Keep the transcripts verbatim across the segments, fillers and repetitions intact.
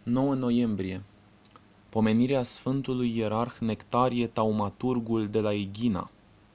nouă noiembrie. Pomenirea Sfântului Ierarh Nectarie Taumaturgul de la Eghina.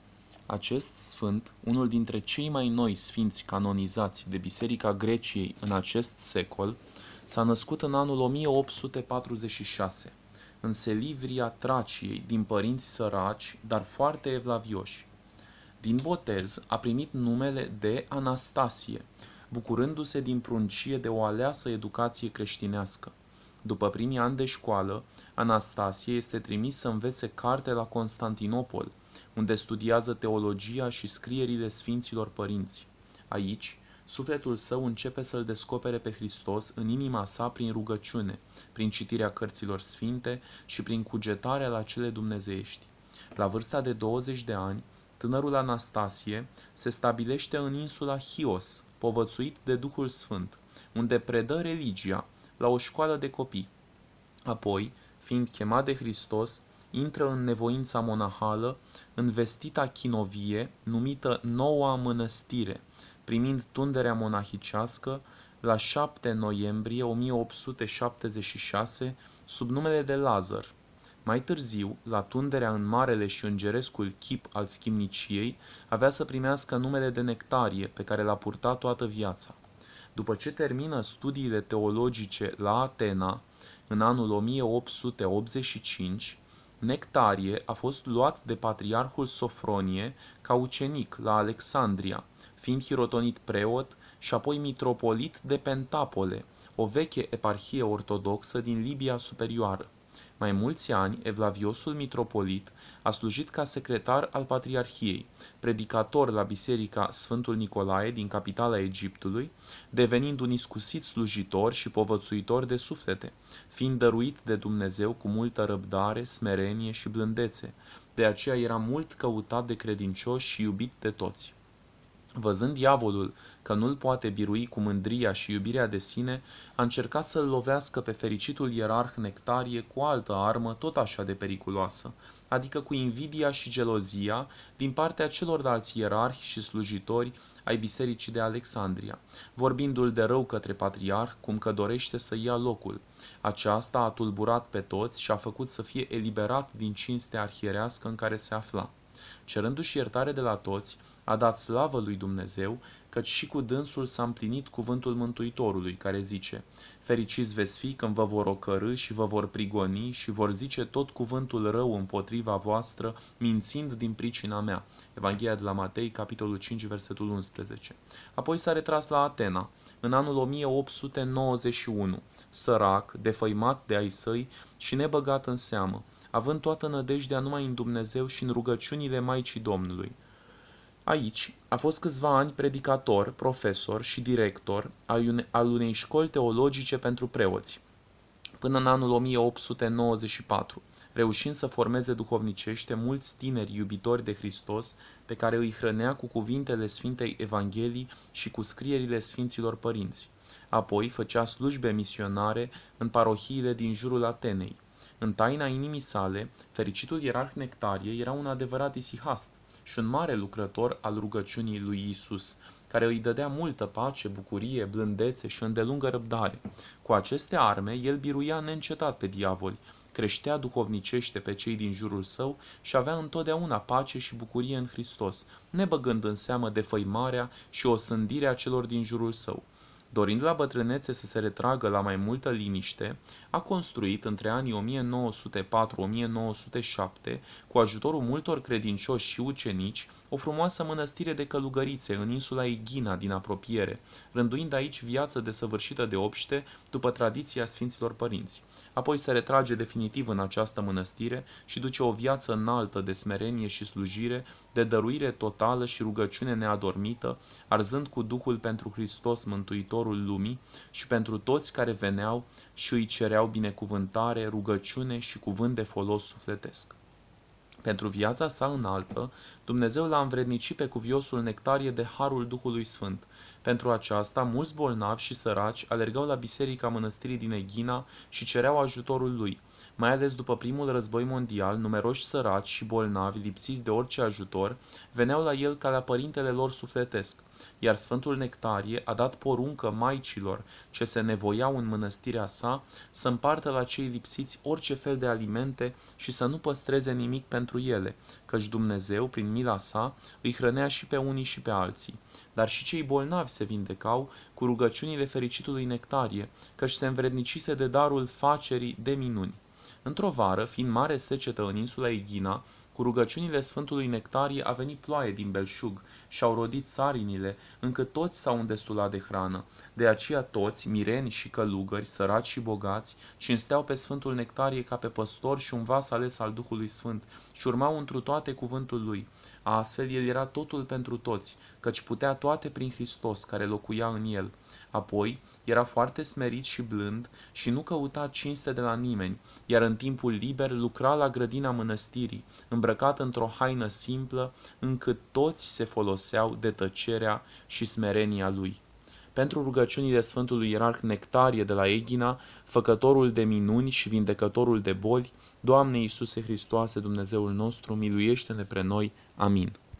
Acest sfânt, unul dintre cei mai noi sfinți canonizați de Biserica Greciei în acest secol, s-a născut în anul o mie opt sute patruzeci și șase, în Selivria Traciei, din părinți săraci, dar foarte evlavioși. Din botez a primit numele de Anastasie, bucurându-se din pruncie de o aleasă educație creștinească. După primii ani de școală, Anastasie este trimis să învețe carte la Constantinopol, unde studiază teologia și scrierile Sfinților Părinți. Aici, sufletul său începe să-L descopere pe Hristos în inima sa prin rugăciune, prin citirea cărților sfinte și prin cugetarea la cele dumnezeiești. La vârsta de douăzeci de ani, tânărul Anastasie se stabilește în insula Chios, povățuit de Duhul Sfânt, unde predă religia la o școală de copii. Apoi, fiind chemat de Hristos, intră în nevoința monahală, în vestita chinovie, numită Noua Mănăstire, primind tunderea monahicească la șapte noiembrie o mie opt sute șaptezeci și șase, sub numele de Lazar. Mai târziu, la tunderea în marele și îngerescul chip al schimniciei, avea să primească numele de Nectarie, pe care l-a purtat toată viața. După ce termină studiile teologice la Atena, în anul o mie opt sute optzeci și cinci, Nectarie a fost luat de patriarhul Sofronie ca ucenic la Alexandria, fiind hirotonit preot și apoi mitropolit de Pentapole, o veche eparhie ortodoxă din Libia Superioară. Mai mulți ani, evlaviosul mitropolit a slujit ca secretar al patriarhiei, predicator la biserica Sfântul Nicolae din capitala Egiptului, devenind un iscusit slujitor și povățuitor de suflete, fiind dăruit de Dumnezeu cu multă răbdare, smerenie și blândețe. De aceea era mult căutat de credincioși și iubit de toți. Văzând diavolul că nu-l poate birui cu mândria și iubirea de sine, a încercat să-l lovească pe fericitul ierarh Nectarie cu altă armă tot așa de periculoasă, adică cu invidia și gelozia din partea celorlalți ierarhi și slujitori ai bisericii de Alexandria, vorbindu-l de rău către patriarh, cum că dorește să ia locul. Aceasta a tulburat pe toți și a făcut să fie eliberat din cinstea arhierească în care se afla. Cerându-și iertare de la toți, a dat slavă lui Dumnezeu, căci și cu dânsul s-a împlinit cuvântul Mântuitorului, care zice: fericiți veți fi când vă vor ocărî și vă vor prigoni și vor zice tot cuvântul rău împotriva voastră, mințind din pricina mea. Evanghelia de la Matei, capitolul cinci, versetul unsprezece. Apoi s-a retras la Atena, în anul o mie opt sute nouăzeci și unu, sărac, defăimat de ai săi și nebăgat în seamă, având toată nădejdea numai în Dumnezeu și în rugăciunile Maicii Domnului. Aici a fost câțiva ani predicator, profesor și director al unei școli teologice pentru preoți, până în anul o mie opt sute nouăzeci și patru, reușind să formeze duhovnicește mulți tineri iubitori de Hristos, pe care îi hrănea cu cuvintele Sfintei Evangelii și cu scrierile Sfinților Părinți. Apoi făcea slujbe misionare în parohiile din jurul Atenei. În taina inimii sale, fericitul ierarh Nectarie era un adevărat isihast și un mare lucrător al rugăciunii lui Isus, care îi dădea multă pace, bucurie, blândețe și îndelungă răbdare. Cu aceste arme, el biruia neîncetat pe diavoli, creștea duhovnicește pe cei din jurul său și avea întotdeauna pace și bucurie în Hristos, nebăgând în seamă defăimarea și osândirea celor din jurul său. Dorind la bătrânețe să se retragă la mai multă liniște, a construit între anii o mie nouă sute patru - o mie nouă sute șapte, cu ajutorul multor credincioși și ucenici, o frumoasă mănăstire de călugărițe în insula Eghina din apropiere, rânduind aici viață desăvârșită de obște după tradiția Sfinților Părinți. Apoi se retrage definitiv în această mănăstire și duce o viață înaltă de smerenie și slujire, de dăruire totală și rugăciune neadormită, arzând cu Duhul pentru Hristos Mântuitorul lumii și pentru toți care veneau și îi cereau binecuvântare, rugăciune și cuvânt de folos sufletesc. Pentru viața sa înaltă, Dumnezeu l-a învrednicit pe cuviosul Nectarie de harul Duhului Sfânt. Pentru aceasta, mulți bolnavi și săraci alergau la biserica mănăstirii din Eghina și cereau ajutorul lui. Mai ales după primul război mondial, numeroși săraci și bolnavi, lipsiți de orice ajutor, veneau la el ca la părintele lor sufletesc, iar Sfântul Nectarie a dat poruncă maicilor ce se nevoiau în mănăstirea sa să împartă la cei lipsiți orice fel de alimente și să nu păstreze nimic pentru ele, căci Dumnezeu, prin mila sa, îi hrănea și pe unii și pe alții. Dar și cei bolnavi se vindecau cu rugăciunile fericitului Nectarie, căci se învrednicise de darul facerii de minuni. Într-o vară, fiind mare secetă în insula Eghina, cu rugăciunile Sfântului Nectarie a venit ploaie din belșug și au rodit țarinile, încât toți s-au îndestulat de hrană. De aceea toți, mireni și călugări, săraci și bogați, cinsteau pe Sfântul Nectarie ca pe păstor și un vas ales al Duhului Sfânt și urmau întru toate cuvântul lui. Astfel el era totul pentru toți, căci putea toate prin Hristos, care locuia în el. Apoi, era foarte smerit și blând și nu căuta cinste de la nimeni, iar în timpul liber lucra la grădina mănăstirii, îmbrăcat într-o haină simplă, încât toți se foloseau de tăcerea și smerenia lui. Pentru rugăciunile Sfântului Ierarh Nectarie de la Eghina, făcătorul de minuni și vindecătorul de boli, Doamne Iisuse Hristoase, Dumnezeul nostru, miluiește-ne pre noi. Amin.